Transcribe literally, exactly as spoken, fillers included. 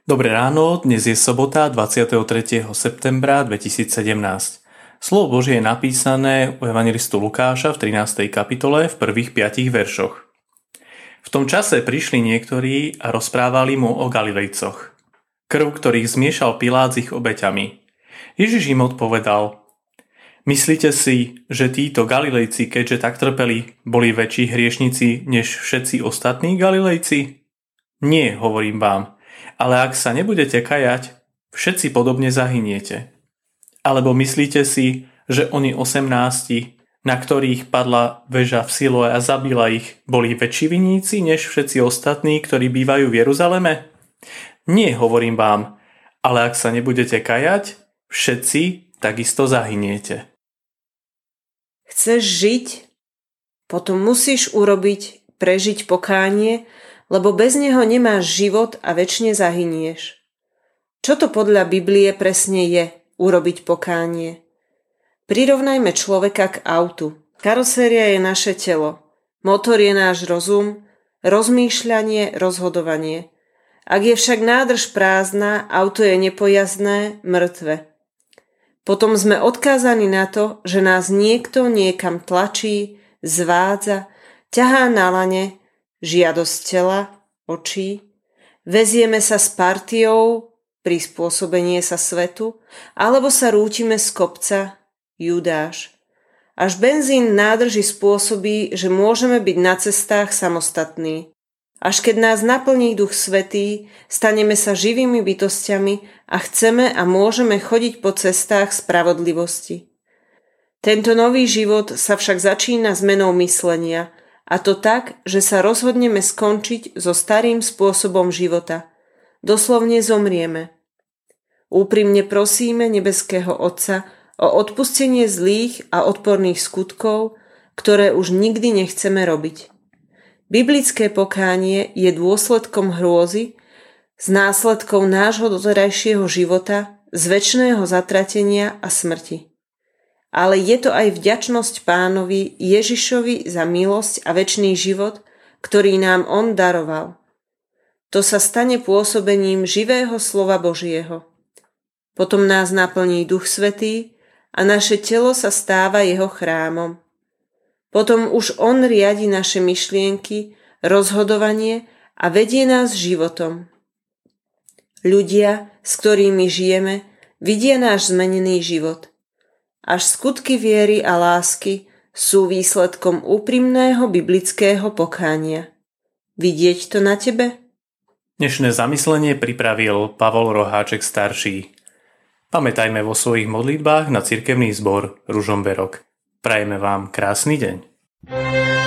Dobré ráno, dnes je sobota dvadsiateho tretieho septembra dvetisícsedemnásť. Slovo Božie je napísané u evangelistu Lukáša v trinástej kapitole v prvých piatich veršoch. V tom čase prišli niektorí a rozprávali mu o Galilejcoch. Krv, ktorých zmiešal Pilát s ich obeťami. Ježiš im odpovedal: Myslíte si, že títo Galilejci, keďže tak trpeli, boli väčší hriešnici než všetci ostatní Galilejci? Nie, hovorím vám, ale ak sa nebudete kajať, všetci podobne zahyniete. Alebo myslíte si, že oni osemnásti, na ktorých padla väža v Siloe a zabila ich, boli väčší vinníci než všetci ostatní, ktorí bývajú v Jeruzaleme? Nie, hovorím vám, ale ak sa nebudete kajať, všetci takisto zahyniete. Chceš žiť? Potom musíš urobiť, prežiť pokánie, lebo bez neho nemáš život a večne zahynieš. Čo to podľa Biblie presne je urobiť pokánie? Prirovnajme človeka k autu. Karoséria je naše telo, motor je náš rozum, rozmýšľanie, rozhodovanie. Ak je však nádrž prázdna, auto je nepojazdné, mŕtve. Potom sme odkázaní na to, že nás niekto niekam tlačí, zvádza, ťahá na lane, žiadosť tela, očí, vezieme sa s partiou, prispôsobenie sa svetu, alebo sa rútime z kopca, Judáš. Až benzín nádrži spôsobí, že môžeme byť na cestách samostatní. Až keď nás naplní Duch Svätý, staneme sa živými bytosťami a chceme a môžeme chodiť po cestách spravodlivosti. Tento nový život sa však začína zmenou myslenia, a to tak, že sa rozhodneme skončiť so starým spôsobom života. Doslovne zomrieme. Úprimne prosíme nebeského Otca o odpustenie zlých a odporných skutkov, ktoré už nikdy nechceme robiť. Biblické pokánie je dôsledkom hrôzy, z následkov nášho doterajšieho života, z večného zatratenia a smrti. Ale je to aj vďačnosť Pánovi Ježišovi za milosť a večný život, ktorý nám On daroval. To sa stane pôsobením živého slova Božieho. Potom nás naplní Duch Svätý a naše telo sa stáva jeho chrámom. Potom už On riadi naše myšlienky, rozhodovanie a vedie nás životom. Ľudia, s ktorými žijeme, vidia náš zmenený život. Až skutky viery a lásky sú výsledkom úprimného biblického pokánia. Vidieť to na tebe? Dnešné zamyslenie pripravil Pavol Roháček starší. Pamätajme vo svojich modlitbách na cirkevný zbor Ružomberok. Prajeme vám krásny deň.